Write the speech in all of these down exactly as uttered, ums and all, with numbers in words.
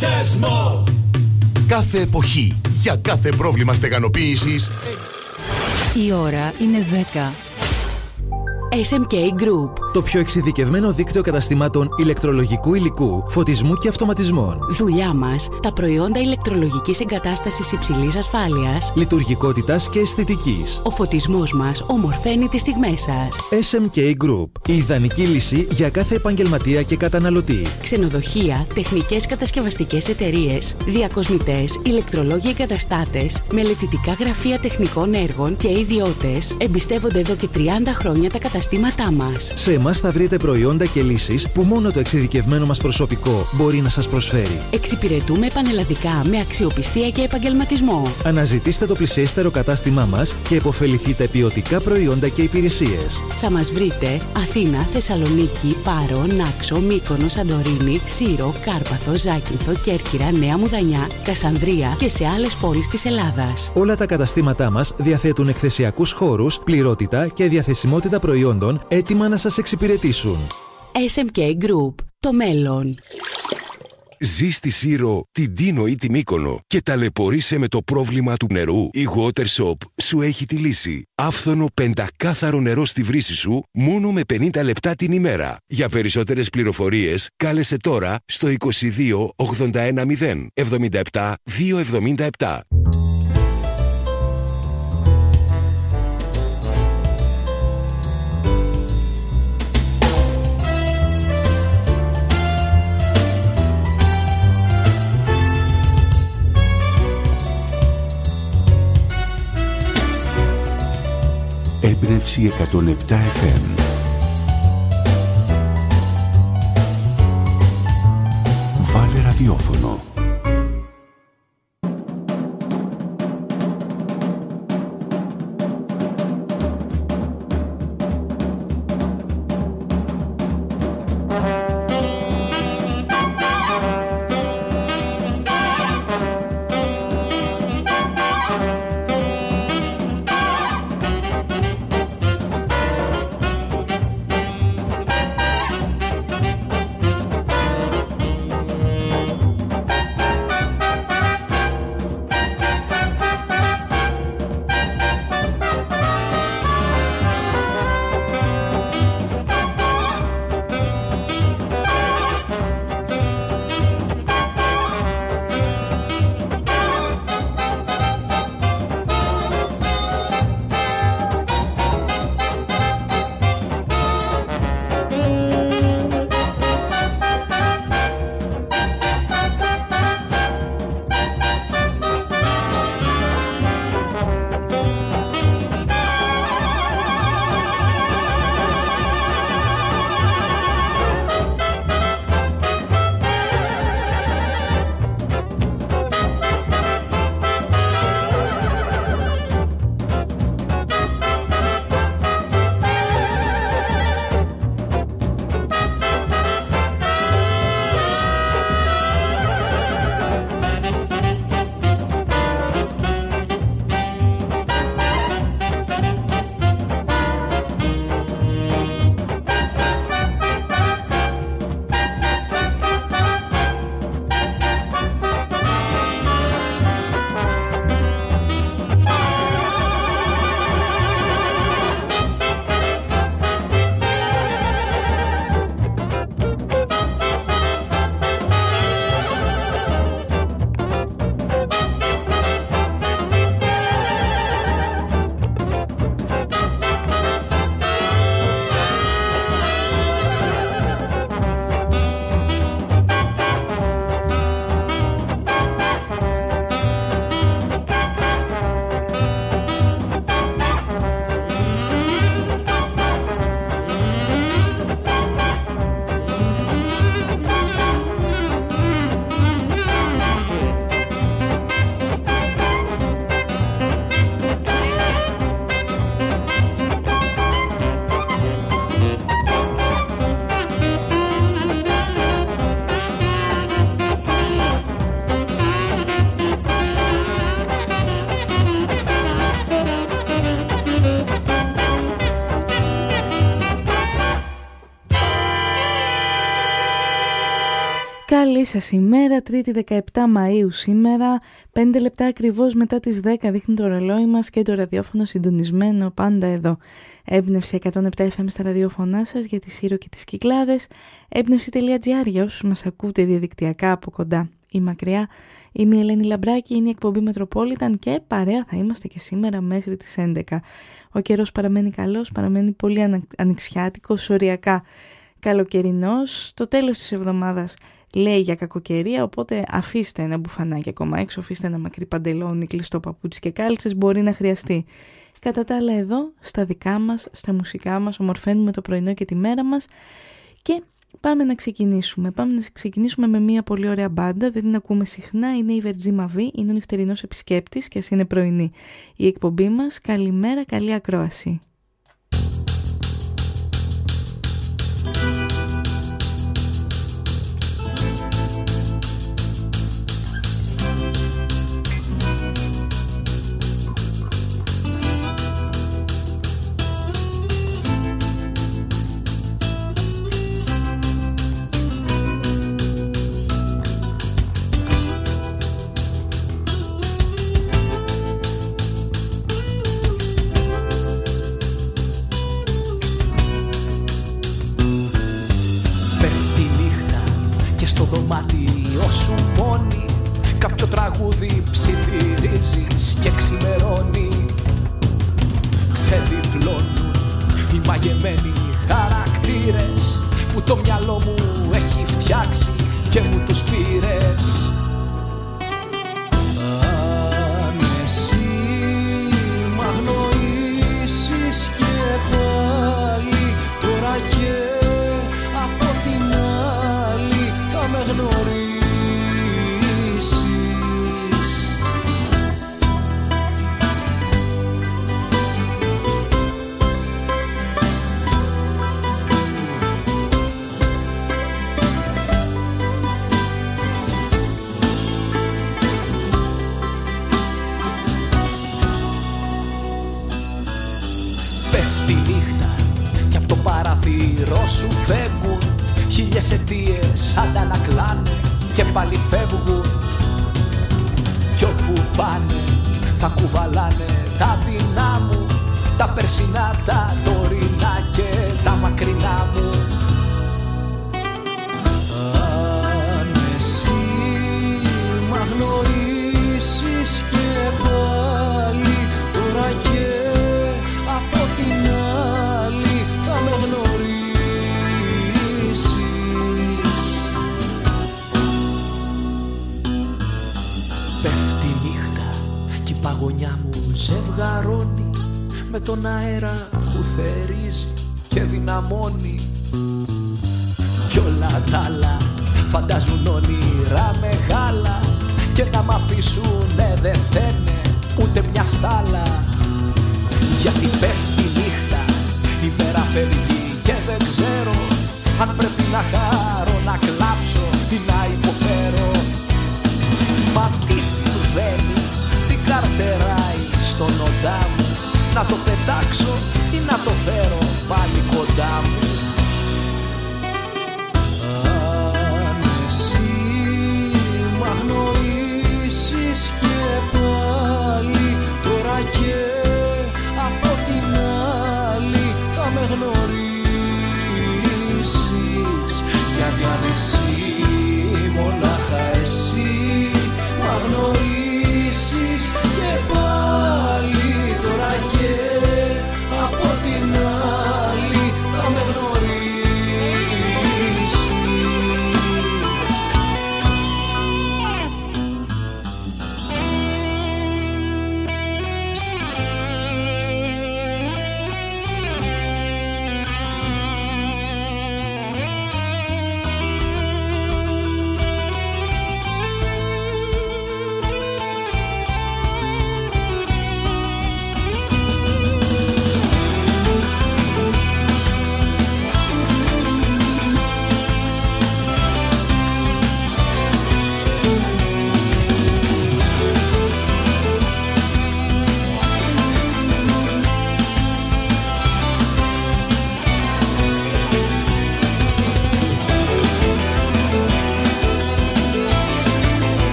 Δεσμό. Κάθε εποχή, για κάθε πρόβλημα στεγανοποίησης. Η ώρα είναι δέκα. ες εμ κέι Group. Το πιο εξειδικευμένο δίκτυο καταστημάτων ηλεκτρολογικού υλικού, φωτισμού και αυτοματισμών. Δουλειά μας, τα προϊόντα ηλεκτρολογικής εγκατάστασης υψηλής ασφάλειας, λειτουργικότητας και αισθητικής. Ο φωτισμός μας ομορφαίνει τις στιγμές σας. ες εμ κέι Group. Η ιδανική λύση για κάθε επαγγελματία και καταναλωτή. Ξενοδοχεία, τεχνικές κατασκευαστικές εταιρείες, διακοσμητές, ηλεκτρολόγοι εγκαταστάτες, μελετητικά γραφεία τεχνικών έργων και ιδιώτες εμπιστεύονται εδώ και τριάντα χρόνια τα καταστήματά μας. Σε εμάς θα βρείτε προϊόντα και λύσεις που μόνο το εξειδικευμένο μας προσωπικό μπορεί να σας προσφέρει. Εξυπηρετούμε πανελλαδικά με αξιοπιστία και επαγγελματισμό. Αναζητήστε το πλησιέστερο κατάστημά μας και επωφεληθείτε ποιοτικά προϊόντα και υπηρεσίες. Θα μας βρείτε Αθήνα, Θεσσαλονίκη, Πάρο, Νάξο, Μύκονο, Σαντορίνη, Σύρο, Κάρπαθο, Ζάκυνθο, Κέρκυρα, Νέα Μουδανιά, Κασανδρία και σε άλλες πόλεις της Ελλάδας. Όλα τα καταστήματά μας διαθέτουν εκθεσιακούς χώρους, πληρότητα και διαθεσιμότητα προϊόντων έτοιμα να σας εξυπηρετήσουν. ες εμ κέι Group. Το μέλλον. Ζει στη Σύρο, την Τίνο ή τη Μύκονο και ταλαιπωρείσαι με το πρόβλημα του νερού? Η WaterShop σου έχει τη λύση. Άφθονο πεντακάθαρο νερό στη βρύση σου μόνο με πενήντα λεπτά την ημέρα. Για περισσότερες πληροφορίες κάλεσε τώρα στο είκοσι δύο ογδόντα ένα μηδέν εβδομήντα επτά διακόσια εβδομήντα επτά. Έμπνευση εκατόν επτά εφ εμ. Βάλε ραδιόφωνο. Καλή σας ημέρα, Τρίτη δεκαεπτά Μαΐου σήμερα, πέντε λεπτά ακριβώς μετά τις δέκα δείχνει το ρολόι μας και το ραδιόφωνο συντονισμένο πάντα εδώ. Έμπνευση εκατόν επτά εφ εμ στα ραδιόφωνά σας για τη Σύρο και τις Κυκλάδες, έμπνευση τελεία τζι άρ για όσους μας ακούτε διαδικτυακά από κοντά ή μακριά. Είμαι η Ελένη Λαμπράκη, είναι η εκπομπή Metropolitan και παρέα θα είμαστε και σήμερα μέχρι τις έντεκα. Ο καιρός παραμένει καλός, παραμένει πολύ ανα... ανοιξιάτικος, οριακά καλοκαιρινός. Το τέλος της εβδομάδας λέει για κακοκαιρία, οπότε αφήστε ένα μπουφανάκι ακόμα έξω, αφήστε ένα μακρύ παντελόνι, κλειστό παπούτσι και κάλτσες, μπορεί να χρειαστεί. Κατά τα άλλα εδώ, στα δικά μας, στα μουσικά μας, ομορφαίνουμε το πρωινό και τη μέρα μας και πάμε να ξεκινήσουμε. Πάμε να ξεκινήσουμε με μια πολύ ωραία μπάντα, δεν την ακούμε συχνά, είναι η Βερτζίμα Βι, είναι ο νυχτερινός επισκέπτης και ας είναι πρωινή η εκπομπή μας. Καλημέρα, καλή ακρόαση. Κάποιο τραγούδι ψιθυρίζεις και ξημερώνει. Ξεδιπλώνουν οι μαγεμένοι χαρακτήρες που το μυαλό μου έχει φτιάξει και μου τους πήρες. Αν εσύ μ' αγνοήσεις και πάλι τώρα και από την άλλη θα με γνωρίσεις. Σου φεύγουν χίλιες αιτίες, αντανακλάνε και πάλι φεύγουν. Κι όπου πάνε θα κουβαλάνε τα δεινά μου, τα περσινά, τα τωρινά και τα μακρινά μου. Αν εσύ μ' αγνοήσεις και πάλι τώρα και από την άλλη θα με γνωρίσεις. Παγωνιά μου ζευγαρώνει με τον αέρα που θερίζει και δυναμώνει. Κι όλα τα άλλα φαντάζουν όνειρα μεγάλα και να μ' αφήσουνε δε θένε ούτε μια στάλα. Γιατί πέφτει νύχτα, η μέρα φεύγει και δεν ξέρω αν πρέπει να χαρώ, να κλάψω ή να υποφέρω. Μα τι συμβαίνει, καρτεράει στον οντά μου, να το πετάξω ή να το φέρω πάλι κοντά μου. Αν εσύ μ' αγνοήσεις και πάλι τώρα και από την άλλη θα με γνωρίσεις. Γιατί αν εσύ, μονάχα εσύ μ' αγνοήσεις και πάλι τώρα και από την άλλη θα με γνωρίσεις.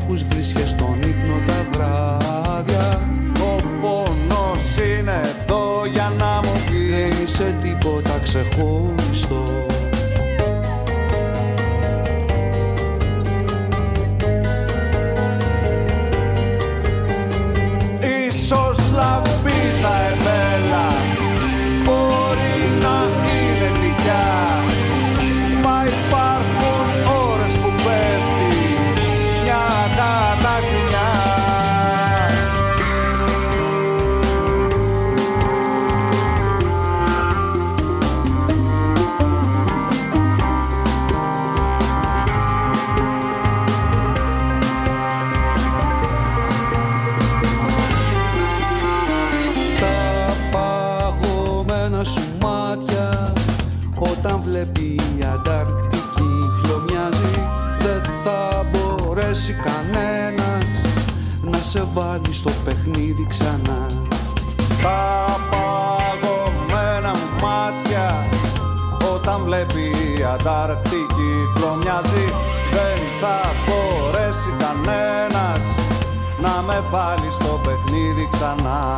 ακούς βρίσκες στον ύπνο τα βράδια. Ο πόνος είναι εδώ για να μου πει δεν είσαι τίποτα ξεχωριστό. Ίσως λαμπή θα επέλα, μπορεί να είναι γλυκιά, μα υπάρχουν ώρες που πέφτει μια κατακτηνιά. Όταν βλέπει η Ανταρκτική χλωμιάζει, δεν θα μπορέσει κανένας να σε βάλει στο παιχνίδι ξανά. Τα παγωμένα μου μάτια, όταν βλέπει η Ανταρκτική χλωμιάζει, δεν θα μπορέσει κανένας να με βάλει στο παιχνίδι ξανά.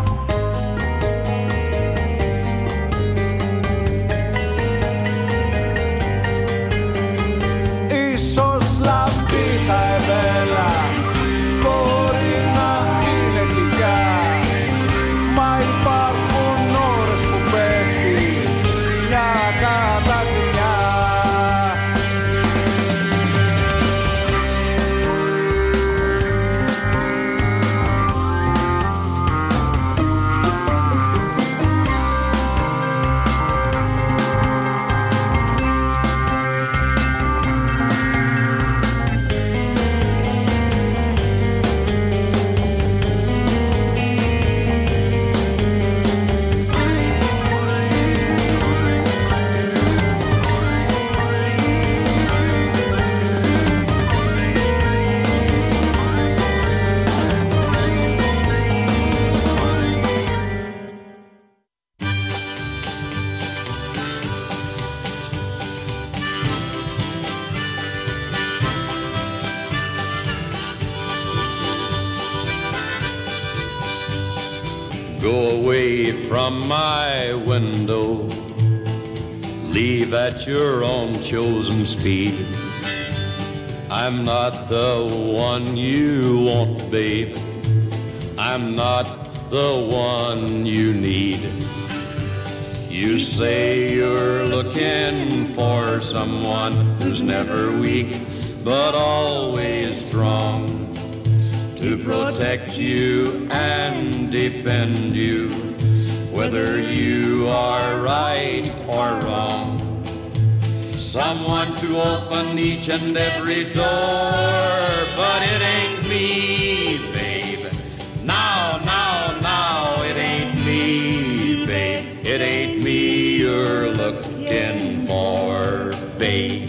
Βέλα, μπορεί να είναι γλυκιά, μα υπάρχουν ώρες που πέφτει μια κατακτηνιά. Go away from my window, leave at your own chosen speed. I'm not the one you want, babe. I'm not the one you need. You say you're looking for someone who's never weak, but always strong, to protect you and defend you, whether you are right or wrong. Someone to open each and every door, but it ain't me, babe. Now, now, now, it ain't me, babe. It ain't me you're looking for, babe.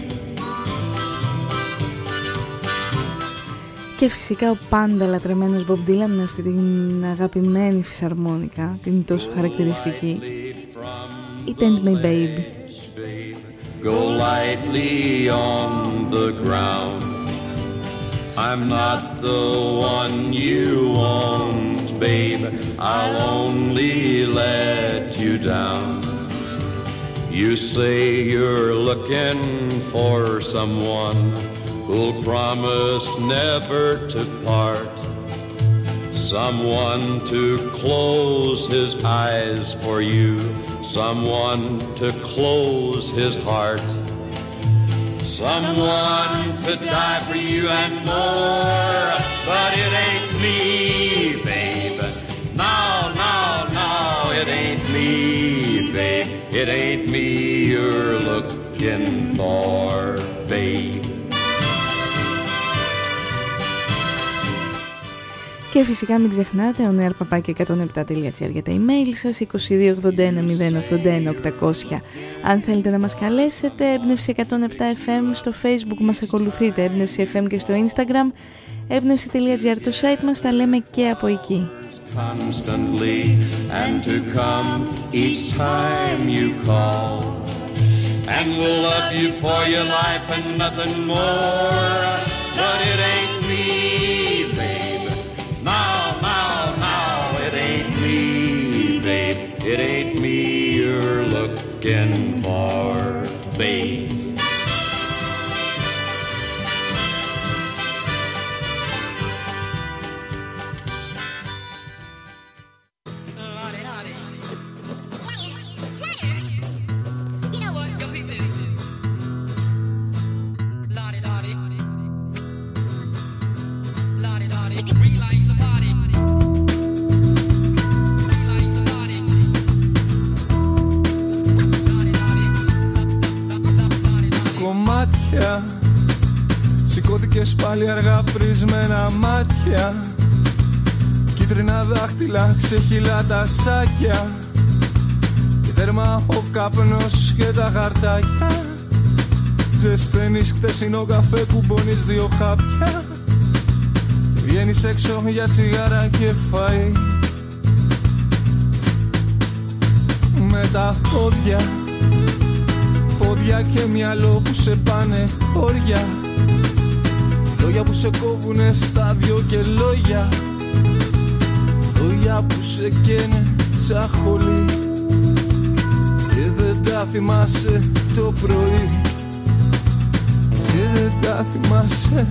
Και φυσικά ο πάντα λατρεμένος Bob Dylan με αυτή την αγαπημένη φυσαρμόνικα, την τόσο χαρακτηριστική, η Tend Me Babe. Go lightly on the ground. I'm not the one you want, babe. I'll only let you down. You say you're looking for someone who'll promise never to part, someone to close his eyes for you, someone to close his heart, someone to die for you and more, but it ain't me, babe. No, no, no, it ain't me, babe. It ain't me you're looking for, babe. Και φυσικά μην ξεχνάτε on air παπάκι εκατόν επτά τελεία τζι άρ για τα email σας, είκοσι δύο ογδόντα ένα μηδέν ογδόντα ένα οκτακόσια. Αν θέλετε να μας καλέσετε, έμπνευση εκατόν επτά εφ εμ, στο Facebook μας ακολουθείτε, έμπνευση εφ εμ, και στο Instagram, έμπνευση τελεία τζι άρ το site μας, τα λέμε και από εκεί. Constantly and to come each time you call, and we'll love you for your life and nothing more, but it ain't me. me, babe. Now, now, now, it ain't me, babe. It ain't me you're looking for, babe. Σηκώθηκες πάλι αργά πρισμένα μάτια, κίτρινα δάχτυλα, ξεχυλά τα σάκια, και τέρμα ο καπνός και τα χαρτάκια. Ζεσταίνεις χτεσινό καφέ, κουμπώνεις δύο χάπια, βγαίνεις έξω για τσιγάρα και φαΐ. Με τα πόδια, πόδια και μυαλό που σε πάνε όρια, λόγια που σε κόβουνε στα δυο και λόγια, λόγια που σε καίνε σαν χολή και δεν τα θυμάσαι το πρωί, και δεν τα θυμάσαι.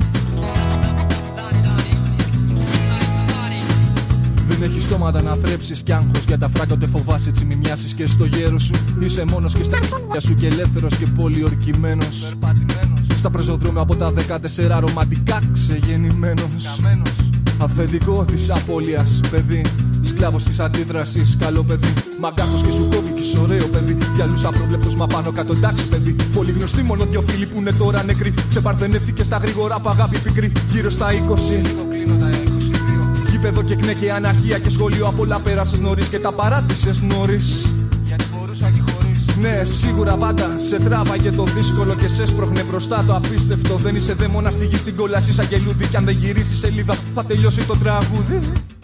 Δεν έχεις στόματα να θρέψεις κι άγχος για τα φράγκα, ούτε φοβάσαι έτσι μη μοιάσεις και στο γέρο σου. Είσαι μόνος και στα χέρια σου και ελεύθερος και πολιορκημένος. Στα πεζοδρόμια από τα δεκατέσσερα ρομαντικά ξεγεννημένος. Αυθεντικό της απώλειας παιδί, σκλάβος της αντίδρασης, καλό παιδί. Μαγκάκος και σου κόβει κι είσαι ωραίο παιδί. Για άλλους απρόβλεπτος μα πάνω κάτω εντάξει παιδί. Πολύ γνωστοί μόνο δυο φίλοι που είναι τώρα νεκροί. Σε παρθενεύτηκε στα γρήγορα απ' αγάπη πικρή. Γύρω στα είκοσι γήπεδο και κνέ και αναρχία και σχολείο απ' όλα πέρασες νωρίς και τα παράτησες νωρίς. Γιατί μπορούσα και χωρίς. Ναι, σίγουρα πάντα σε τράβαγε το δύσκολο και σε έσπροχνε μπροστά το απίστευτο. Δεν είσαι δαίμονα στη γη στην κόλαση σαν κελούδι. Κι αν δεν γυρίσεις σελίδα θα τελειώσει το τραγούδι.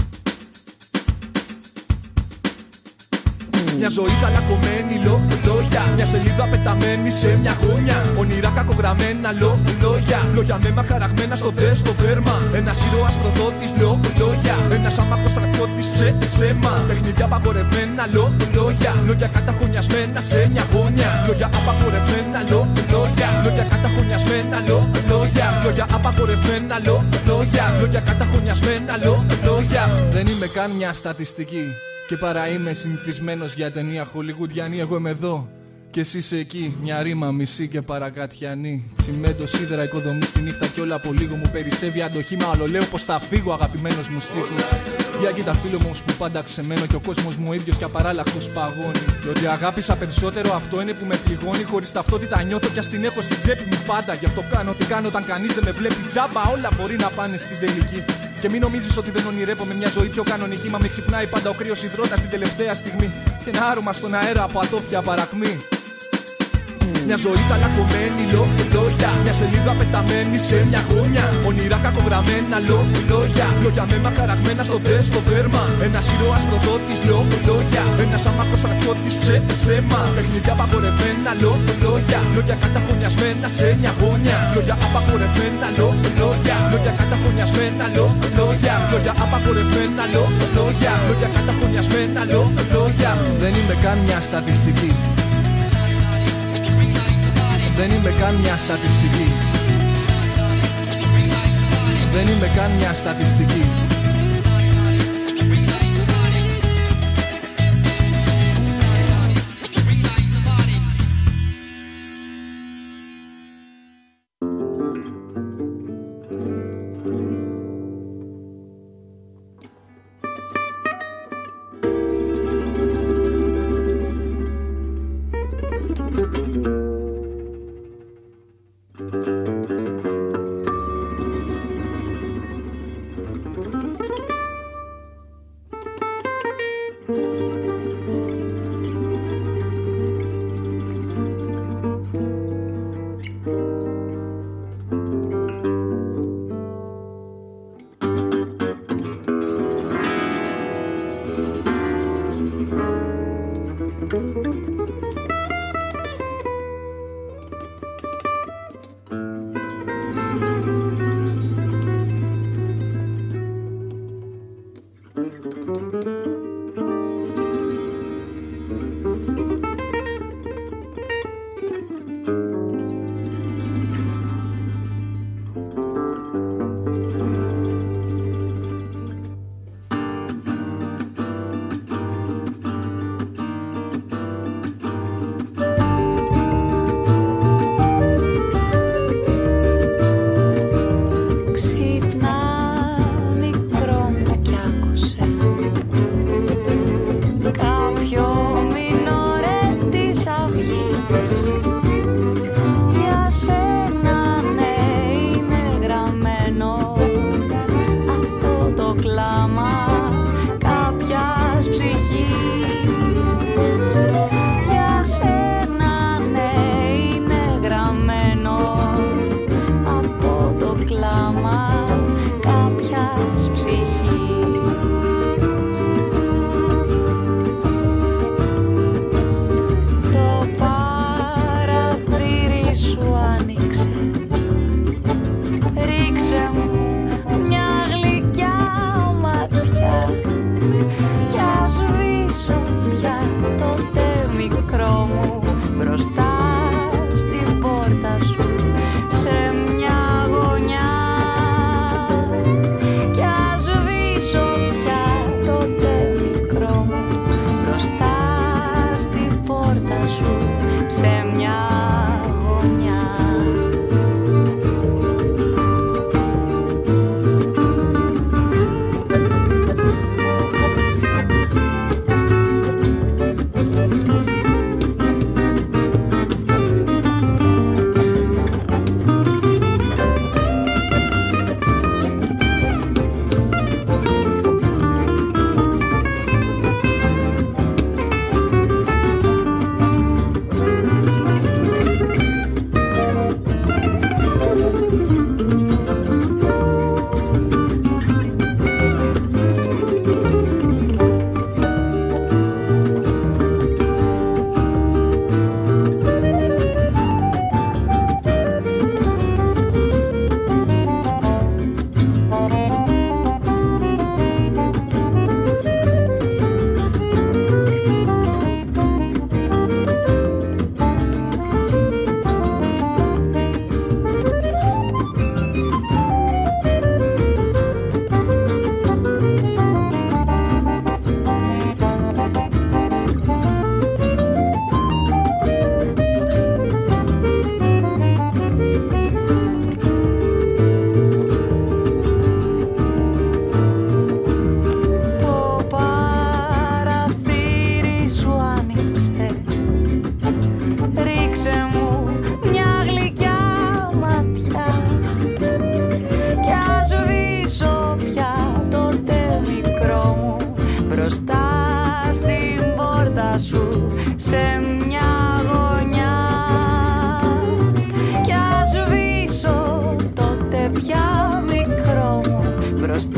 Μια ζωή τσαλακωμένη λόγια, μια σελίδα πεταμένη σε μια γωνιά. Όνειρα κακογραμμένα λόγια, λόγια με μαχαραγμένα στο δε στο δέρμα. Ένας ήρωας προδότης λόγια, ένας άμαχος στρατιώτης ψέμα. Παιχνίδια απαγορευμένα λόγια, λόγια καταχωνιασμένα σε μια γωνιά. Λόγια απαγορευμένα λόγια, λόγια καταχωνιασμένα λόγια. Λόγια απαγορευμένα λόγια, λόγια καταχωνιασμένα λόγια. Δεν είμαι καν μια στατιστική και παρά είμαι συνηθισμένος για ταινία χολιγουντιανή. Εγώ είμαι εδώ και εσύ είσαι εκεί. Μια ρήμα μισή και παρακατιανή. Τσιμέντο, σίδερα, οικοδομή στη νύχτα κι όλα από λίγο μου περισσεύει αντοχή. Μα όλο λέω πως θα φύγω, αγαπημένος μου στίχος. Για κοίτα φίλο μου που πάντα ξεμένω και ο κόσμος μου ο ίδιος και απαράλλαχτος παγώνει. Και ότι αγάπησα περισσότερο αυτό είναι που με πληγώνει. Χωρίς ταυτότητα νιώθω κι ας την έχω στην τσέπη μου πάντα. Γι' αυτό κάνω τι κάνω όταν κανείς δεν με βλέπει. Τζάμπα όλα μπορεί να πάνε στην τελική. Και μην νομίζεις ότι δεν ονειρεύομαι μια ζωή πιο κανονική. Μα με ξυπνάει πάντα ο κρύος υδρότας την τελευταία στιγμή. Και ένα άρωμα στον αέρα από ατόφια παρακμή. Μια ζωή τσαλακωμένη λόγια, μια σελίδα πεταμένη σε μια γωνιά. Όνειρα κακογραμμένα λόγια, λόγια με μαχαραγμένα στο δε στο δέρμα. Ένας ήρωας προδότης λόγια, ένας άμαχος στρατιώτης ψέμα. Παιχνίδια απαγορευμένα λόγια, λόγια καταχωνιασμένα σε μια γωνιά. Λόγια απαγορευμένα λόγια, λόγια καταχωνιασμένα λόγια. Λόγια απαγορευμένα λόγια, λόγια καταχωνιασμένα λόγια. Δεν είμαι καν μια στατιστική. Δεν είμαι καν μια στατιστική. Δεν είμαι καν μια στατιστική.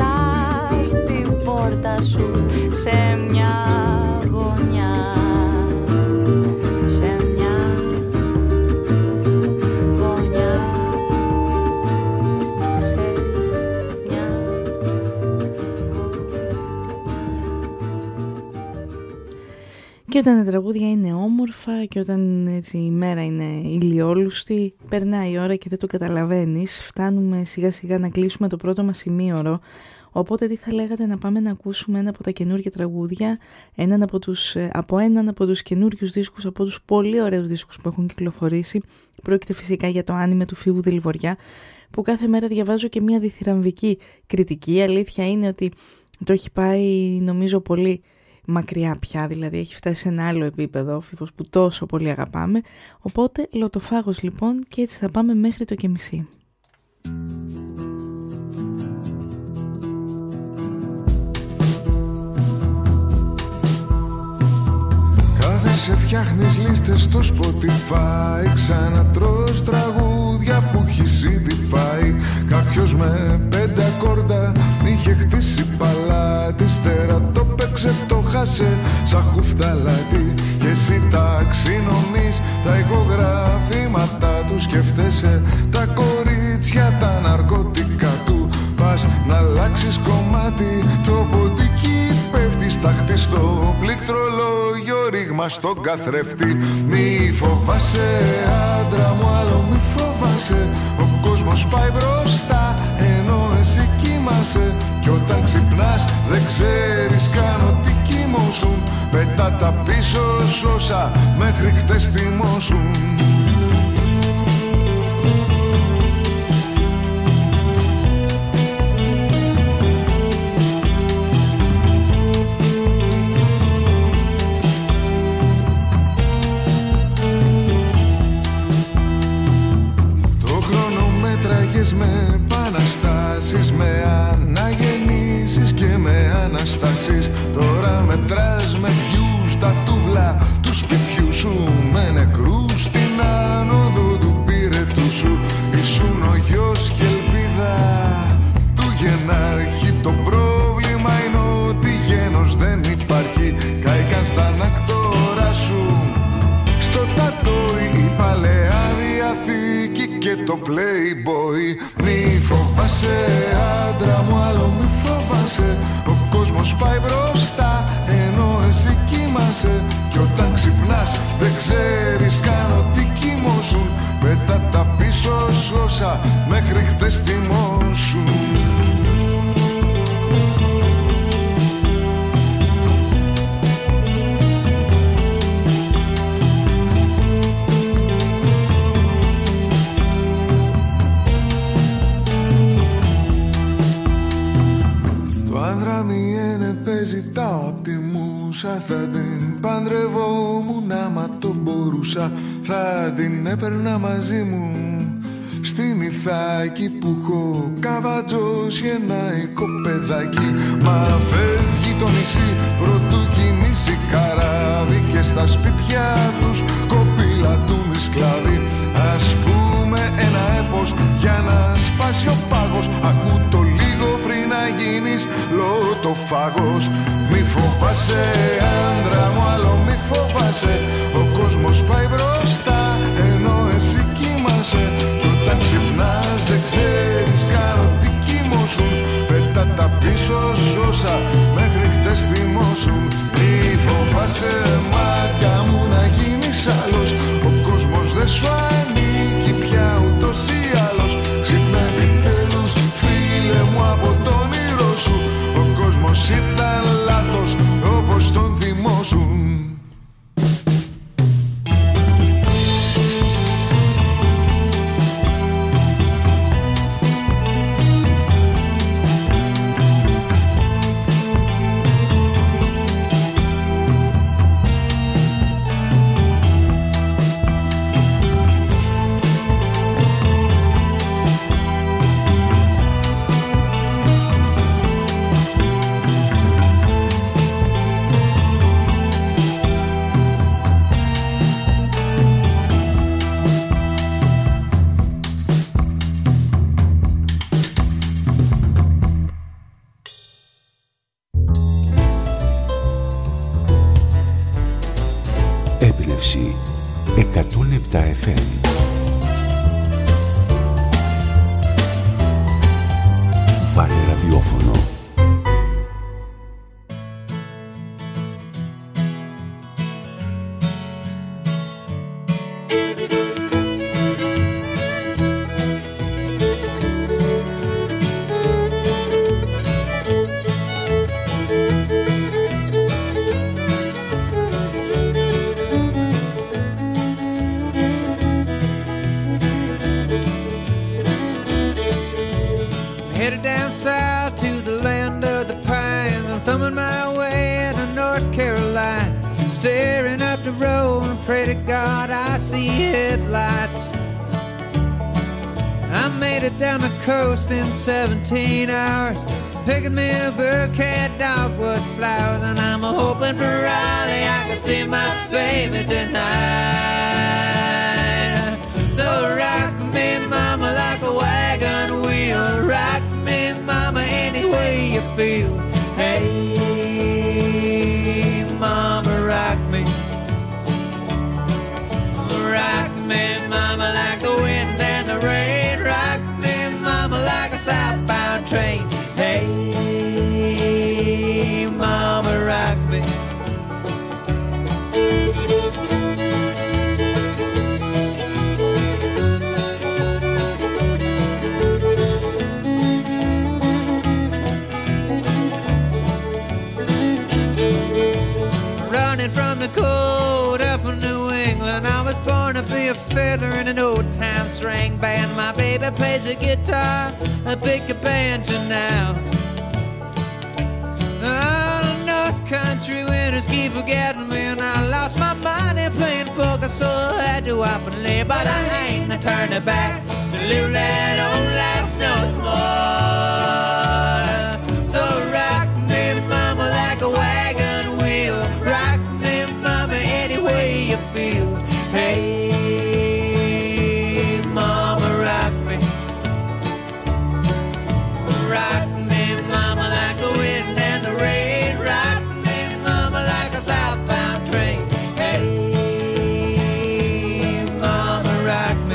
στην πόρτα σου σε μια γωνιά, σε μια γωνιά, σε μια Και όταν τα τραγούδια είναι όμορφα και όταν έτσι, η μέρα είναι ηλιόλουστη, περνάει η ώρα και δεν το καταλαβαίνεις. Φτάνουμε σιγά σιγά να κλείσουμε το πρώτο μας ημίωρο. Οπότε τι θα λέγατε να πάμε να ακούσουμε ένα από τα καινούργια τραγούδια, έναν από, τους, από έναν από τους καινούριους δίσκους, από τους πολύ ωραίους δίσκους που έχουν κυκλοφορήσει. Πρόκειται φυσικά για το άνιμε του Φίβου Δελιβοριά, που κάθε μέρα διαβάζω και μια διθυραμβική κριτική. Η αλήθεια είναι ότι το έχει πάει νομίζω πολύ μακριά πια, δηλαδή έχει φτάσει σε ένα άλλο επίπεδο ο Φίβος που τόσο πολύ αγαπάμε. Οπότε Λωτοφάγος λοιπόν, και έτσι θα πάμε μέχρι το και μισή. Σε φτιάχνεις λίστες στο Spotify, ξανατρως τραγούδια που έχεις ήδη φάει. Κάποιος με πέντε ακόρντα είχε χτίσει παλάτι, στέρα το παίξε, το χάσε σαν χουφταλάτι. Και εσύ ταξινομείς τα ηχογραφήματα του, σκέφτεσαι τα κορίτσια, τα ναρκωτικά του. Πας να αλλάξεις κομμάτι, το ποντίκι πέφτει στάχτη στο πληκτρολόγιο, ρήγμα στον καθρέφτη. Μη φοβάσαι άντρα μου, άλλο μη φοβάσαι. Ο κόσμος πάει μπροστά ενώ εσύ κοιμάσαι. Κι όταν ξυπνάς δεν ξέρεις καν ότι κοιμώσουν. Πετά τα πίσω σ' όσα μέχρι χτες θυμώσουν. Με επαναστάσεις, με αναγεννήσεις και με αναστάσεις. Τώρα μετράς με views τα τούβλα του σπιτιού σου, με νεκρούς στην άνοδο του πυρετού σου. Ήσουν ο γιος και ελπίδα του γενάρχη. Το πρόβλημα είναι ότι γένος δεν υπάρχει. Κάηκαν στα ανακτόρα σου, στο τατόι η παλαιά διαθήκη και το Playboy. Μη φοβάσαι άντρα μου, άλλο μη φοβάσαι. Ο κόσμος πάει μπροστά ενώ εσύ κοιμάσαι. Κι όταν ξυπνάς δεν ξέρεις καν ότι κοιμώσουν. Πέτα τα πίσω σ' όσα μέχρι χτες θυμώσουν. Ζητάω απ' τη μουσα, θα την παντρευόμουν άμα το μπορούσα. Θα την έπαιρνα μαζί μου στην Ιθάκη που έχω καβατζώσει ένα οικοπεδάκι. Μα φεύγει το νησί πρωτού κινήσει καράβι και στα σπίτια τους κοπηλατούν οι σκλάβοι. Ας πούμε ένα έπος για να σπάσει ο πάγος. Ακού το λίγο πριν να γίνεις λωτοφάγος. Μη φοβάσαι άντρα μου, άλλο μη φοβάσαι. Ο κόσμος πάει μπροστά ενώ εσύ κοιμάσαι. Κι όταν ξυπνάς δεν ξέρεις καν ότι κοιμώσουν. Πέτα τα πίσω σ' όσα μέχρι χτες θυμώσουν. Μη φοβάσαι μάγκα μου να γίνεις άλλος. Ο κόσμος δεν σου ανήκει πια ούτως ή άλλως. Ξύπνα επιτέλους φίλε μου από το όνειρό σου. Ο κόσμος ήταν λάθος όπως τον θυμώσουν. Έμπνευση εκατόν επτά εφ εμ. Βάλε ραδιόφωνο. Headed down south to the land of the pines. I'm thumbing my way to North Carolina, staring up the road and pray to God I see headlights. I made it down the coast in seventeen hours, picking me a bouquet of dogwood flowers, and I'm hoping for Raleigh I can see my baby tonight. So rock me, mama, like a wagon wheel. Rock me, mama, any way you feel. Hey, mama, rock me. Rock me, mama, like the wind and the rain. Rock me, mama, like a southbound train. Hey, mama, rock me. From the cold up in New England, I was born to be a fiddler in an old-time string band. My baby plays the guitar, I pick a banjo now. Oh, North Country winters keep forgetting me, and I lost my money playing poker, so I had to up and leave. But I ain't turning back to live that old life no more. So rock me, mama, like a wagon wheel. Rock you feel. Hey, mama, rock me. Rock me, mama, like the wind and the rain. Rock me, mama, like a southbound train. Hey, mama, rock me.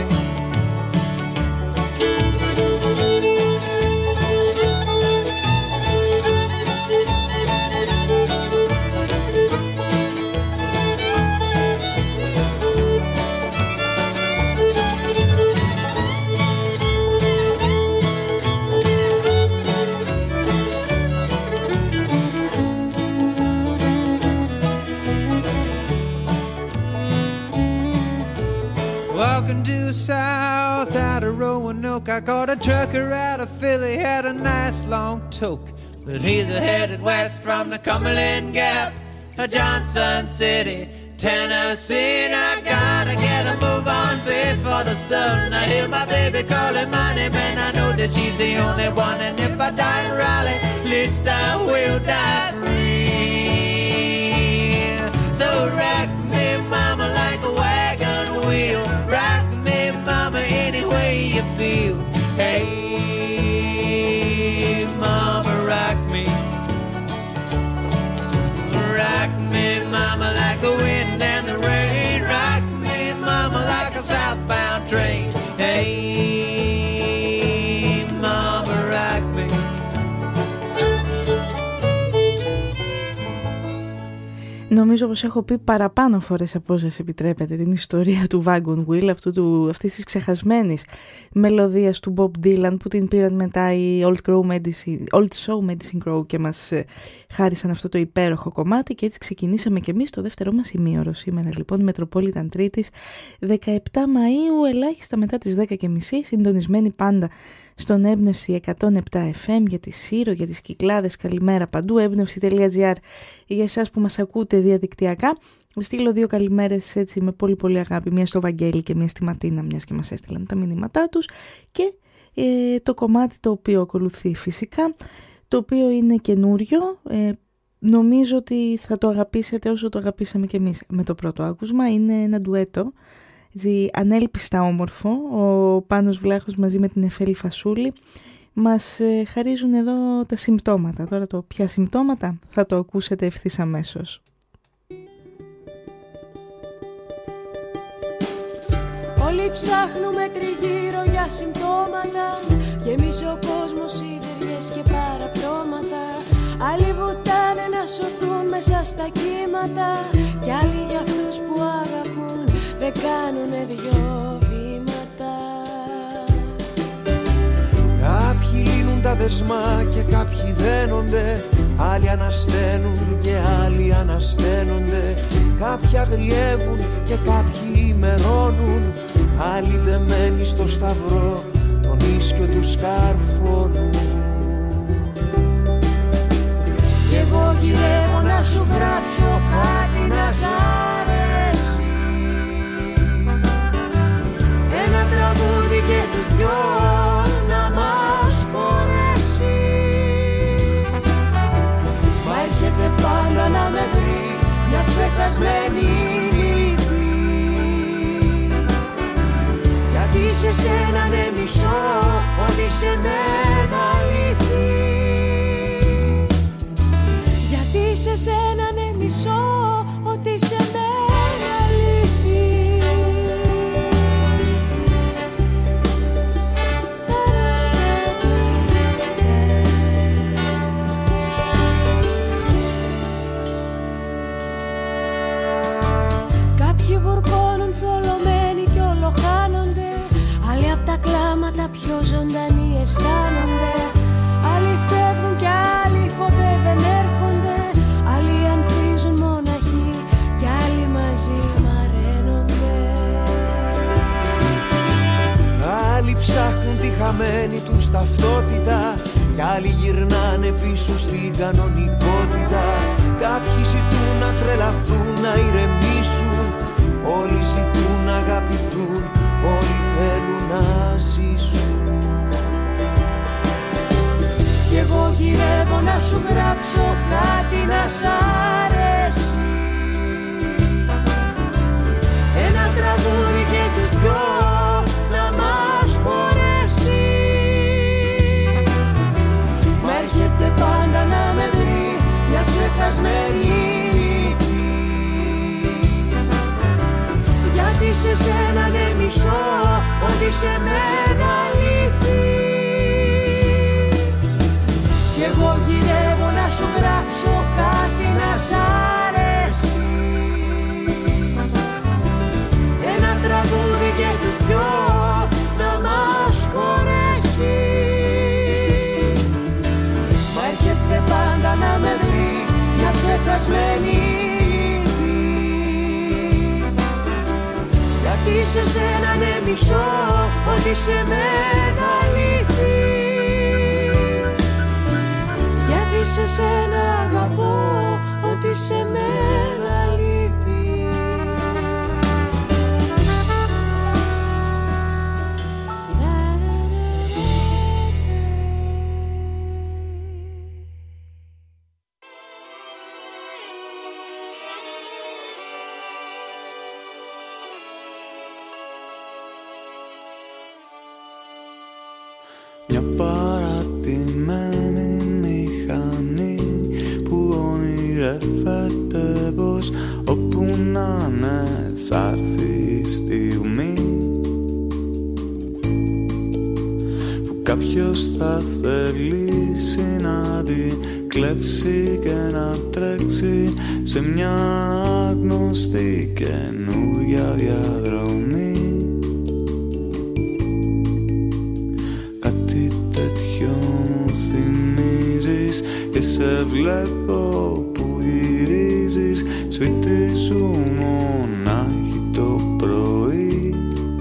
Walking due south out of Roanoke, I caught a trucker out of Philly, had a nice long toke. But he's headed west from the Cumberland Gap to Johnson City, Tennessee. And I gotta get a move on before the sun. I hear my baby calling my name, and I know that she's the only one. And if I die in Raleigh, at least I will die free. So rock me, mama, like a wagon wheel. Rock me, mama, any way you feel. Hey, mama, rock me. Rock me, mama, like the wind and the rain. Rock me, mama, like a southbound train. Hey, mama, rock me. Νομίζω πως έχω πει παραπάνω φορές από όσες επιτρέπετε την ιστορία του Wagon Wheel, αυτού του, αυτής της ξεχασμένης μελωδίας του Bob Dylan, που την πήραν μετά οι Old, Crow Medicine, Old Show Medicine Crow και μας χάρισαν αυτό το υπέροχο κομμάτι, και έτσι ξεκινήσαμε και εμείς το δεύτερό μας ημίωρο σήμερα. Λοιπόν, Metropolitan Τρίτης, δεκαεπτά Μαΐου, ελάχιστα μετά τις δέκα και μισή, συντονισμένοι πάντα στον Έμπνευση εκατόν επτά εφ εμ για τη Σύρο, για τις Κυκλάδες. Καλημέρα παντού, έμπνευση τελεία τζι άρ για εσάς που μας ακούτε διαδικτυακά. Στείλω δύο καλημέρες έτσι με πολύ πολύ αγάπη, μία στο Βαγγέλη και μία στη Ματίνα, μιας και μας έστειλαν τα μηνύματά τους, και ε, το κομμάτι το οποίο ακολουθεί φυσικά, το οποίο είναι καινούριο, ε, νομίζω ότι θα το αγαπήσετε όσο το αγαπήσαμε και εμείς με το πρώτο άκουσμα. Είναι ένα ντουέτο, έτσι, ανέλπιστα όμορφο. Ο Πάνος Βλάχος μαζί με την Εφέλη Φασούλη μας ε, χαρίζουν εδώ τα συμπτώματα. Τώρα το ποια συμπτώματα θα το ακούσετε ευθύς αμέσως. Άλλοι ψάχνουμε τριγύρω για συμπτώματα, γέμισε ο κόσμος σιδεριές και παραπτώματα. Άλλοι βουτάνε να σωθούν μέσα στα κύματα, κι άλλοι για αυτούς που αγαπούν δεν κάνουνε δυο βήματα. Κάποιοι λύνουν τα δεσμά και κάποιοι δένονται, άλλοι ανασταίνουν και άλλοι ανασταίνονται. Κάποιοι αγριεύουν και κάποιοι ημερώνουν, άλλοι δεμένοι στο σταυρό τον ίσκιο τους καρφώνουν. Κι εγώ γυρεύω να σου γράψω κάτι να σ' αρέσει, ένα τραγούδι και τους δυο να μας χωρέσει. Μα έρχεται πάντα να με βρει μια ξεχασμένη λύπη, γιατί σε σένα δεν μισώ ότι σε μένα λείπει. Γιατί σε σένα ναι μισώ ότι σε μένα λείπει. Κάποιοι βουρκώνουν θολωμένοι κι ολοχάνονται, άλλοι απ' τα κλάματα πιο ζωντανοί αισθάνονται. Άλλοι φεύγουν κι άλλοι ποτέ δεν έρχονται, άλλοι ανθίζουν μοναχοί κι άλλοι μαζί μαραίνονται. Άλλοι ψάχνουν τη χαμένη τους ταυτότητα, κι άλλοι γυρνάνε πίσω στην κανονικότητα. Κάποιοι ζητούν να τρελαθούν, να ηρεμήσουν, όλοι ζητούν να αγαπηθούν, όλοι θέλουν να ζήσουν. Κι εγώ γυρεύω να σου γράψω κάτι να σ' αρέσει, ένα τραγούδι και τους δυο να μας χωρέσει. Μα έρχεται πάντα να με βρει μια ξεχασμένη λύπη, γιατί σε σένα δεν μισώ ότι σε μένα λείπει. Κι εγώ γυρεύω να σου γράψω κάτι να σ' αρέσει, ένα τραγούδι και τους δυο να μας χωρέσει. Μα έρχεται πάντα να με βρει μια ξεχασμένη λύπη, γιατί σε σένα δεν μισώ ότι σε μένα λείπει. Γιατί σε σένα αγαπώ ότι σε μένα λείπει. Μια παρατημένη μηχανή που ονειρεύεται πως όπου να είναι θα έρθει η στιγμή που κάποιος θα θελήσει να την κλέψει και να τρέξει σε μια άγνωστη καινούρια διαδρομή. Θυμίζεις και σε βλέπω που γυρίζεις σπίτι σου μονάχη το πρωί.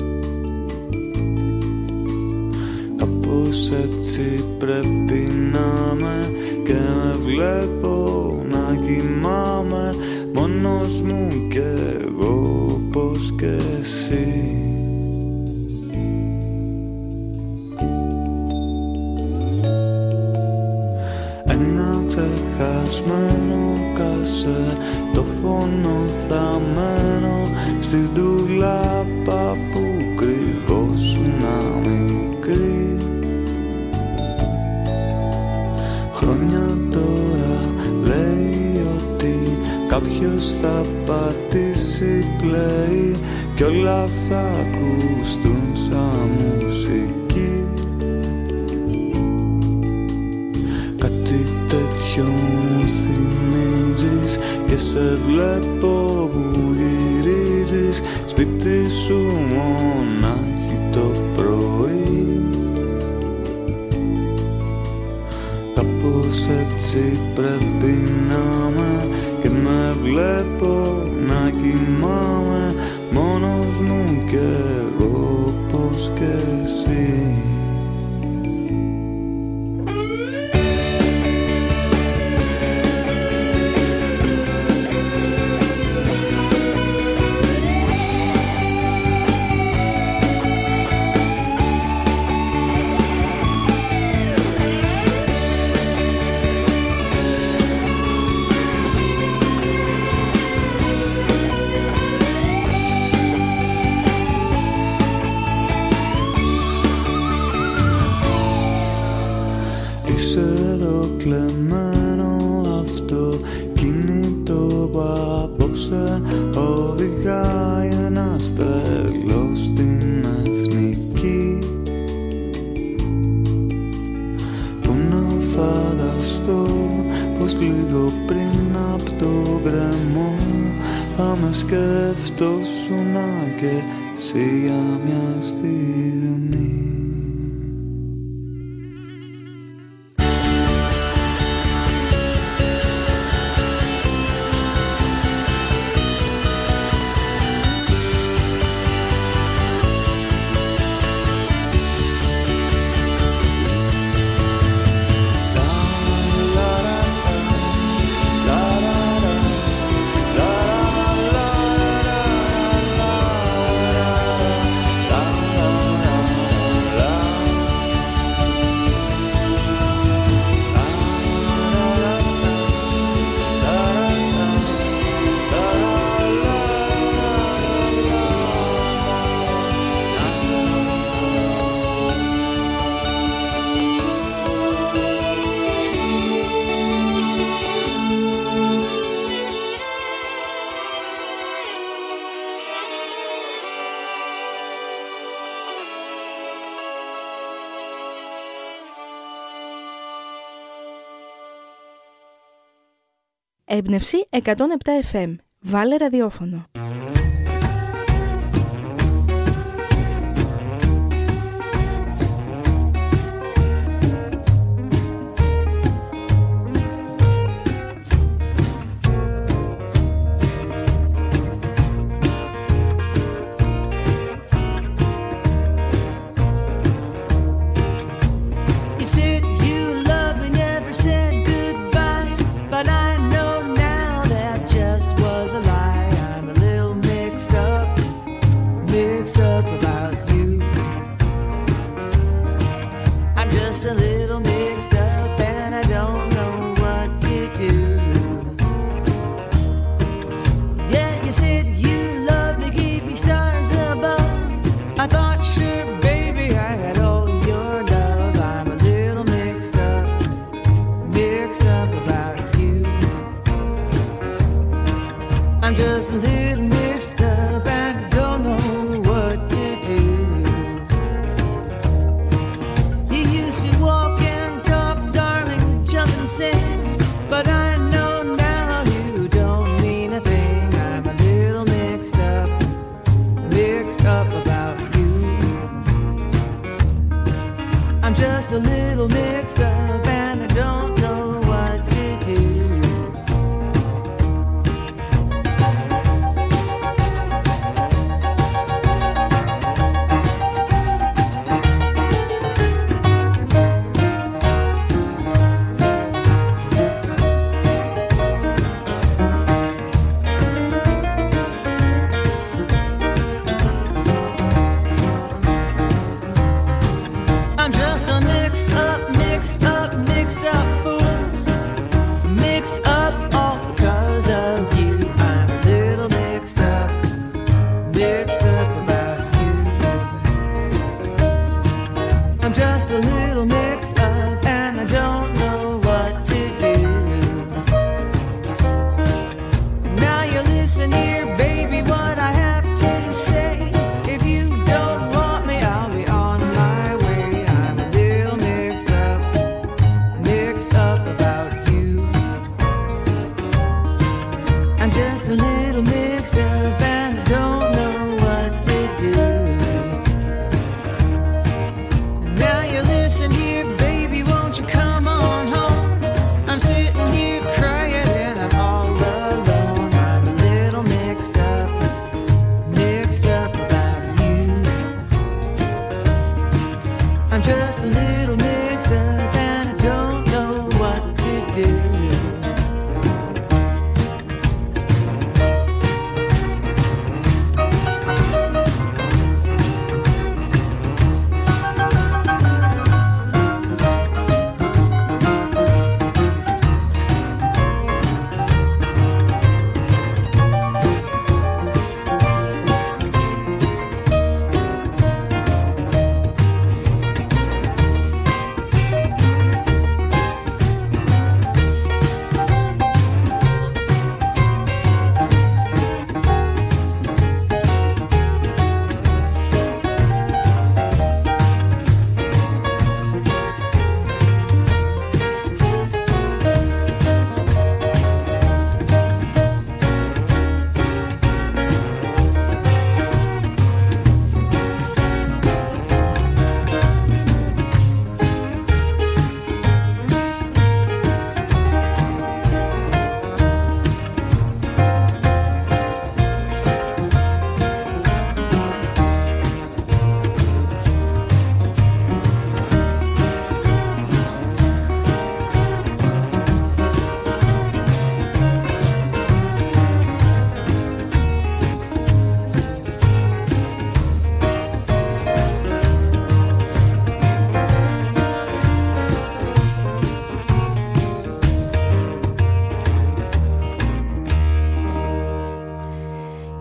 Κάπως έτσι πρέπει να είμαι και με βλέπω να κοιμάμαι μόνος μου κι εγώ πως κι εσύ. Ξεχασμένο κασετόφωνο θαμμένο στην ντουλάπα που κρυβόσουνα μικρή. Χρόνια τώρα λέει ότι κάποιος θα πατήσει play κι όλα θα ακουστούν σαν μουσική. Κάτι τέτοιο μου θυμίζεις και σε βλέπω που γυρίζεις σπίτι σου μονάχη το πρωί. Κάπως έτσι πρέπει να είμαι και με βλέπω να κοιμάμαι μόνος μου κι εγώ πως κι εσύ. Έμπνευση εκατόν επτά εφ εμ. Βάλε ραδιόφωνο.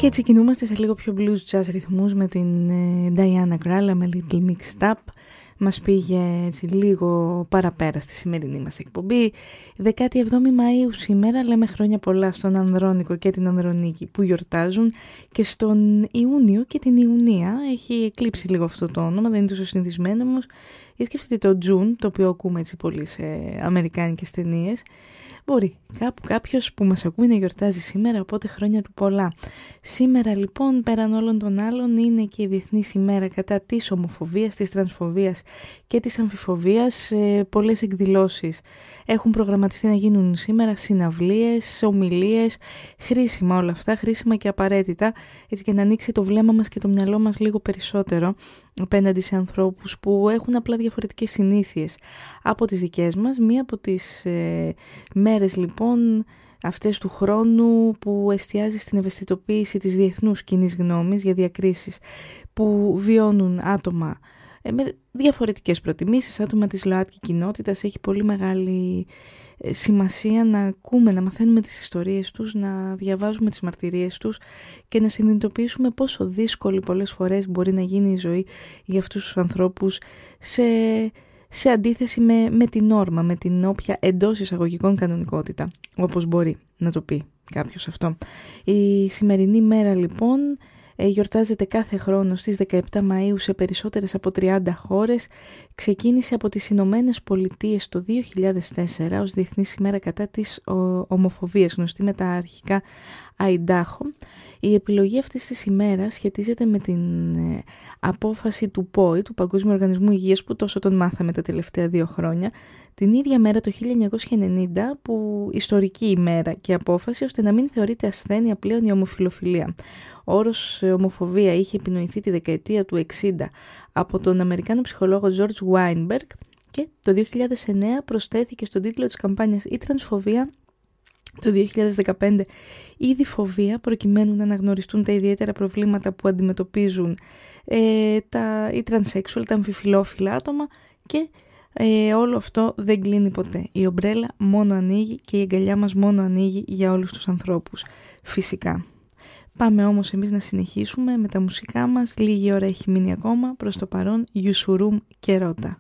Και έτσι κινούμαστε σε λίγο πιο blues jazz ρυθμούς με την ε, Diana Krall με Little Mixed Up. Μας πήγε έτσι λίγο παραπέρα στη σημερινή μας εκπομπή. δεκάτη εβδόμη Μαΐου σήμερα, λέμε χρόνια πολλά στον Ανδρώνικο και την Ανδρονίκη που γιορτάζουν, και στον Ιούνιο και την Ιουνία. Έχει εκλείψει λίγο αυτό το όνομα, δεν είναι τόσο συνηθισμένο όμως. Ή σκεφτείτε το June, το οποίο ακούμε έτσι πολύ σε αμερικάνικες ταινίες. Μπορεί κάπου κάποιος που μας ακούει να γιορτάζει σήμερα, οπότε χρόνια του πολλά. Σήμερα λοιπόν, πέραν όλων των άλλων, είναι και η Διεθνής ημέρα κατά της ομοφοβίας, της τρανσφοβίας και της αμφιφοβίας. Ε, πολλές εκδηλώσεις έχουν προγραμματιστεί να γίνουν σήμερα, συναυλίες, ομιλίες, χρήσιμα όλα αυτά, χρήσιμα και απαραίτητα, έτσι και να ανοίξει το βλέμμα μας και το μυαλό μας λίγο περισσότερο απέναντι σε ανθρώπους που έχουν απλά διαφορετικές συνήθειες από τις δικές μας. Μία από τις ε, μέρες λοιπόν αυτές του χρόνου που εστιάζει στην ευαισθητοποίηση της διεθνούς κοινής γνώμης για διακρίσεις που βιώνουν άτομα ε, με διαφορετικές προτιμήσεις, άτομα της ΛΟΑΤΚΙ κοινότητας. Έχει πολύ μεγάλη ε, σημασία να ακούμε, να μαθαίνουμε τις ιστορίες τους, να διαβάζουμε τις μαρτυρίες τους και να συνειδητοποιήσουμε πόσο δύσκολη πολλές φορές μπορεί να γίνει η ζωή για αυτούς τους ανθρώπους σε... σε αντίθεση με, με την όρμα, με την όποια εντός εισαγωγικών κανονικότητα, όπως μπορεί να το πει κάποιος αυτό. Η σημερινή μέρα λοιπόν γιορτάζεται κάθε χρόνο στις δεκαεπτά Μαΐου σε περισσότερες από τριάντα χώρες. Ξεκίνησε από τις Ηνωμένες Πολιτείες το δύο χιλιάδες τέσσερα ως Διεθνής ημέρα κατά της ομοφοβίας, γνωστή με τα αρχικά Αϊντάχο. Η επιλογή αυτής της ημέρας σχετίζεται με την απόφαση του ΠΟΗ, του Παγκόσμιου Οργανισμού Υγείας, που τόσο τον μάθαμε τα τελευταία δύο χρόνια, την ίδια μέρα το χίλια εννιακόσια ενενήντα, που ιστορική ημέρα και απόφαση ώστε να μην θεωρείται ασθένεια πλέον η ομοφιλοφιλία. Ο όρος ομοφοβία είχε επινοηθεί τη δεκαετία του εξήντα από τον Αμερικάνο ψυχολόγο George Weinberg και το δύο χιλιάδες εννέα προσθέθηκε στον τίτλο της καμπάνιας η τρανσφοβία, το δύο χιλιάδες δεκαπέντε η διφοβία, προκειμένου να αναγνωριστούν τα ιδιαίτερα προβλήματα που αντιμετωπίζουν ε, τα, οι τρανσέξουαλ, τα αμφιφιλόφιλα άτομα, και ε, όλο αυτό δεν κλείνει ποτέ. Η ομπρέλα μόνο ανοίγει και η αγκαλιά μας μόνο ανοίγει για όλους τους ανθρώπους, φυσικά. Πάμε όμως εμείς να συνεχίσουμε με τα μουσικά μας. Λίγη ώρα έχει μείνει ακόμα. Προς το παρόν, Ιουσουρούμ και Ρώτα.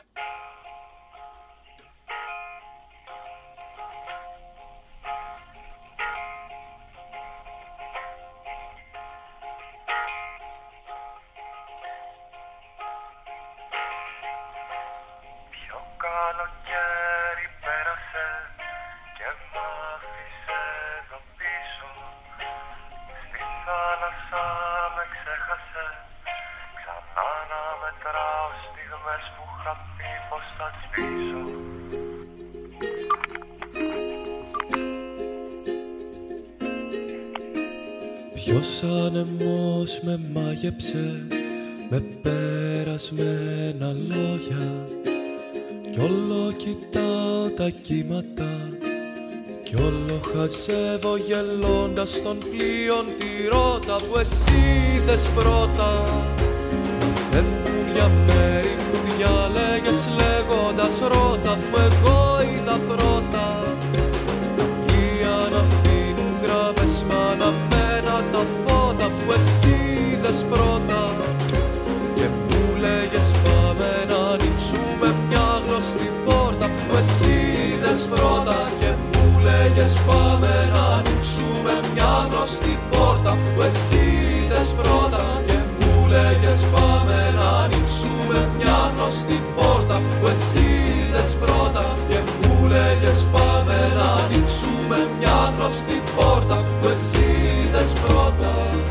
Ποιος άνεμος με μάγεψε με περασμένα λόγια κι όλο κοιτάω τα κύματα κι όλο χαζεύω γελώντας των πλοίων τη ρότα που εσύ θες πρώτα. Να φεύγουν για μέρη που διάλεγες λέγοντας ρώτα, αφού εγώ είδα πρώτα τα πλοία να αφήνουν γράμμες μαναμένα τα φώτα που εσύ είδες πρώτα και μου λέγες πάμε να ανοίξουμε μια γνωστή πόρτα που εσύ είδες πρώτα και μου λέγες πάμε να ανοίξουμε μια γνωστή πόρτα που εσύ είδες πρώτα και μου λέγες πάμε να ανοίξουμε μια γνωστή πόρτα που εσύ είδες πρώτα και μου λέγες πάμε να ανοίξουμε μια γνωστή πόρτα που εσύ είδες πρώτα.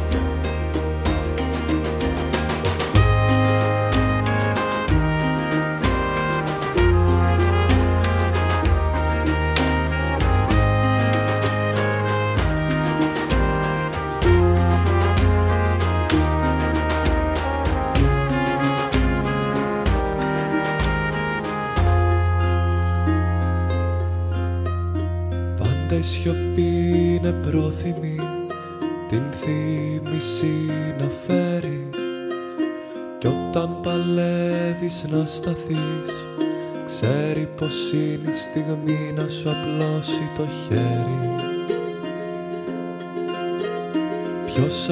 Η σιωπή είναι πρόθυμη την θύμηση να φέρει κι όταν παλεύεις να σταθείς ξέρει πως είναι η στιγμή να σου απλώσει το χέρι. ποιος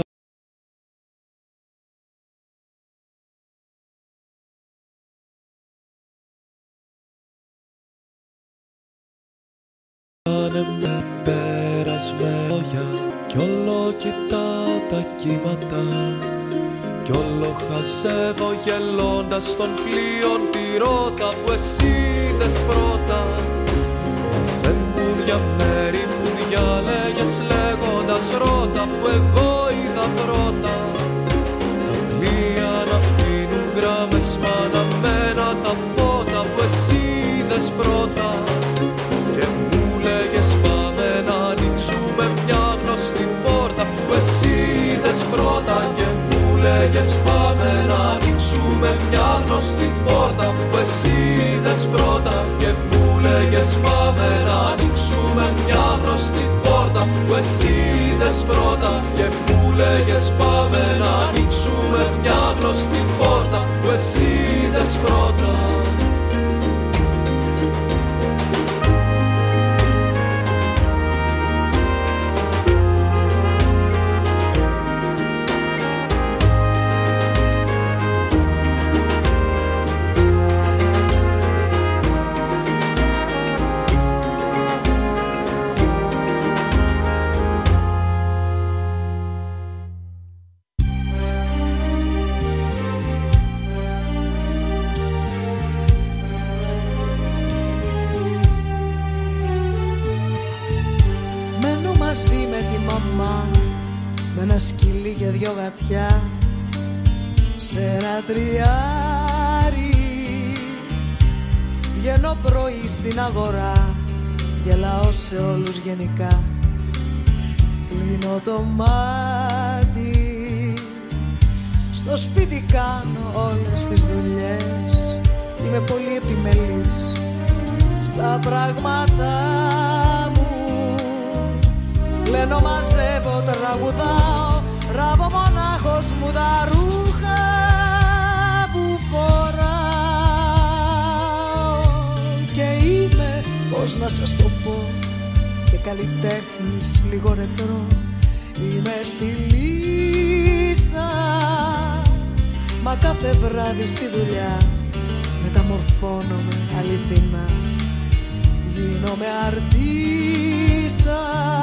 είναι μια περασμένια κι όλο κοιτάω τα κύματα κι όλο χασεύω γελώντας των πλοίων τη ρότα που εσύ είδες πρώτα να φεύγουν για μέρη που διάλεγες λέγοντας ρότα αφού εγώ είδα πρώτα τα πλοία να αφήνουν γράμμες μα αναμένα τα φώτα που εσύ είδες πρώτα και μου λέγες πάμε να ανοίξουμε μια γνωστή πόρτα που εσύ είδες πρώτα και μου λέγες πάμε να ανοίξουμε μια γνωστή πόρτα που εσύ είδες πρώτα και μου λέγες πάμε να ανοίξουμε μια γνωστή πόρτα που εσύ είδες πρώτα και μου λέγες πάμε να ανοίξουμε μια γνωστή πόρτα που εσύ είδες πρώτα. Σε ένα τριάρι βγαίνω πρωί στην αγορά, γελάω σε όλους γενικά, κλείνω το μάτι, στο σπίτι κάνω όλες τις δουλειές, είμαι πολύ επιμελής στα πράγματα μου, κλαίνω, μαζεύω, τραγουδάω, ράβω μονάχος μου τα ρούχα που φοράω και είμαι, πώς να σας το πω, και καλλιτέχνης λίγο ρετρό, είμαι στη λίστα, μα κάθε βράδυ στη δουλειά μεταμορφώνομαι αληθινά, γίνομαι αρτίστα.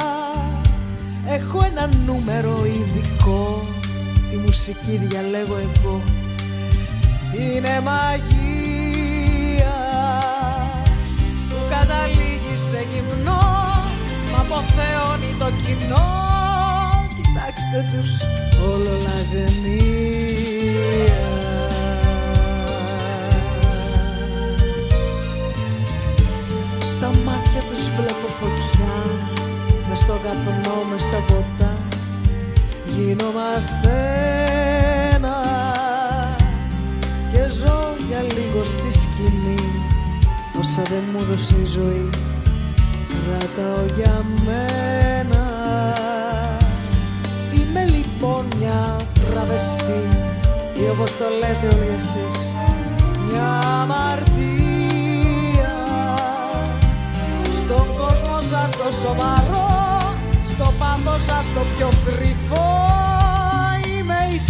Έχω ένα νούμερο ειδικό, τη μουσική διαλέγω εγώ, είναι μαγεία που καταλήγει σε γυμνό, μα αποθεώνει το κοινό, κοιτάξτε τους όλο λαγνία. Στα μάτια τους βλέπω φωτιά, μες στο καπνό, μες στα ποτά, γίνομαστε ένα και ζω για λίγο στη σκηνή, όσα δεν μου δώσε η ζωή, κρατάω για μένα. Είμαι λοιπόν μια τραβεστή ή όπως το λέτε όλοι εσείς, μια αμαρτία, στον κόσμο σας το σοβαρό, στο πάθος σας το πιο κρυφό, είμαι η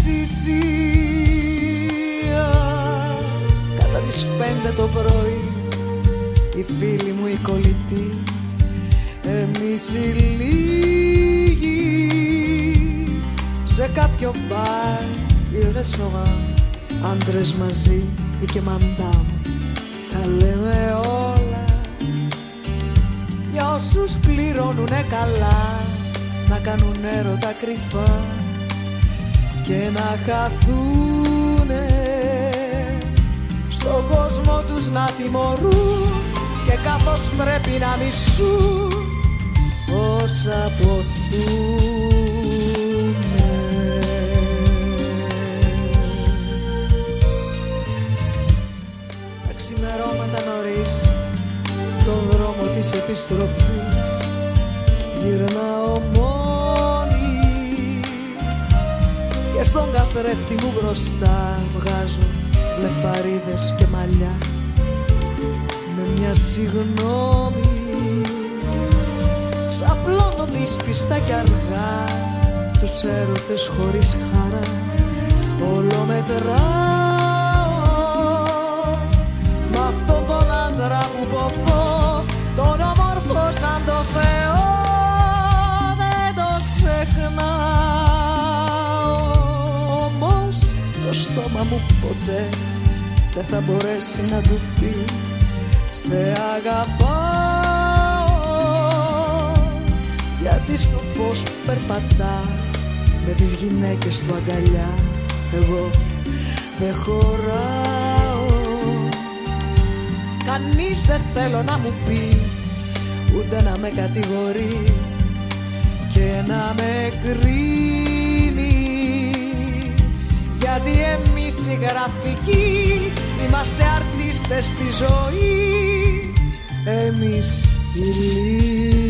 θυσία. Κατά τις πέντε το πρωί, οι φίλοι μου οι κολλητοί, εμείς οι λίγοι, σε κάποιο μπαρ ή ρεσοράν, άντρες μαζί ή και μαντάμ, τα λέμε όλα για όσους πληρώνουνε καλά, να κάνουν έρωτα κρυφά και να χαθούνε, στον κόσμο τους να τιμωρούν και καθώς πρέπει να μισούν όσα αποθούνε. Τα ξημερώματα νωρίς, το δρόμο της επιστροφής, γυρνάω μόνη και στον καθρέφτη μου μπροστά βγάζω βλεφαρίδες και μαλλιά με μια συγγνώμη. Ξαπλώνω δυσπιστά κι αργά τους έρωτες χωρίς χαρά όλο μετράω. Μ' αυτόν τον άντρα που ποθώ, τον όμορφο σαν το Θεό, δεν το ξεχνάω. Όμως το στόμα μου ποτέ δεν θα μπορέσει να του πει σε αγαπάω, γιατί στο φως που περπατά με τις γυναίκες του αγκαλιά εγώ δεν χωράω. Κανείς δεν θέλω να μου πει, ούτε να με κατηγορεί και να με κρίνει, γιατί εμείς οι γραφικοί είμαστε αρτίστες στη ζωή, εμείς οι λίγοι.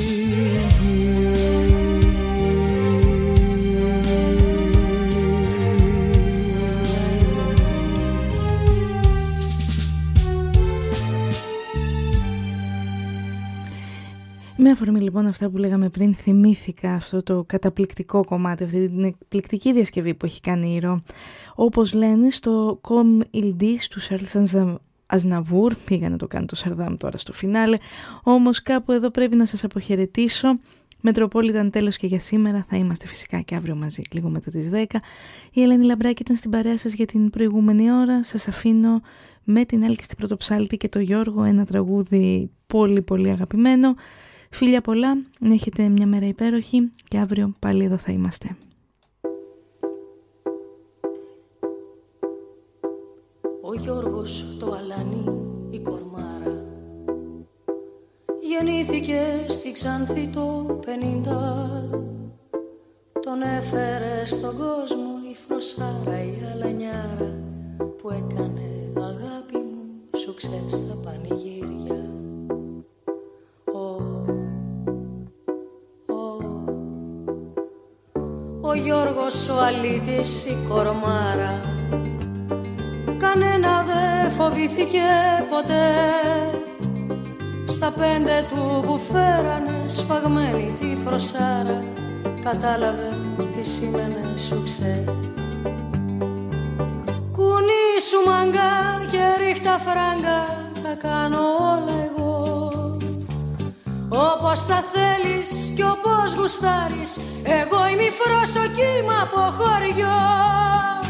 Με αφορμή λοιπόν αυτά που λέγαμε πριν, θυμήθηκα αυτό το καταπληκτικό κομμάτι, αυτή την εκπληκτική διασκευή που έχει κάνει η Ρο. Όπως λένε στο Comme il dit του Charles Aznavour, πήγα να το κάνω το Σαρδάμ τώρα στο φινάλε, όμως κάπου εδώ πρέπει να σας αποχαιρετήσω. Μετροπόλιταν τέλος και για σήμερα, θα είμαστε φυσικά και αύριο μαζί λίγο μετά τις δέκα. Η Ελένη Λαμπράκη ήταν στην παρέα σας για την προηγούμενη ώρα. Σας αφήνω με την Έλκυστη Πρωτοψάλτη και το Γιώργο, ένα τραγούδι πολύ πολύ αγαπημένο. Φίλια πολλά, να έχετε μια μέρα υπέροχη και αύριο πάλι εδώ θα είμαστε. Ο Γιώργος το αλάνι, η κορμάρα, γεννήθηκε στη Ξάνθη το πενήντα. Τον έφερε στον κόσμο η Φροσάρα, η αλανιάρα, που έκανε αγάπη μου σουξέ στα πανηγύρια. Ο Γιώργος ο αλήτης, η κορμάρα, κανένα δε φοβήθηκε ποτέ. Στα πέντε του που φέρανε σφαγμένη τη Φροσάρα, κατάλαβε τι σήμαινε σουξέ. Κουνή σου μαγκά και ρίχτα φράγκα, θα κάνω όλα εγώ, όπως τα θέλεις κι όπως γουστάρεις. Εγώ είμαι η Φρόσο κύμα από χωριό.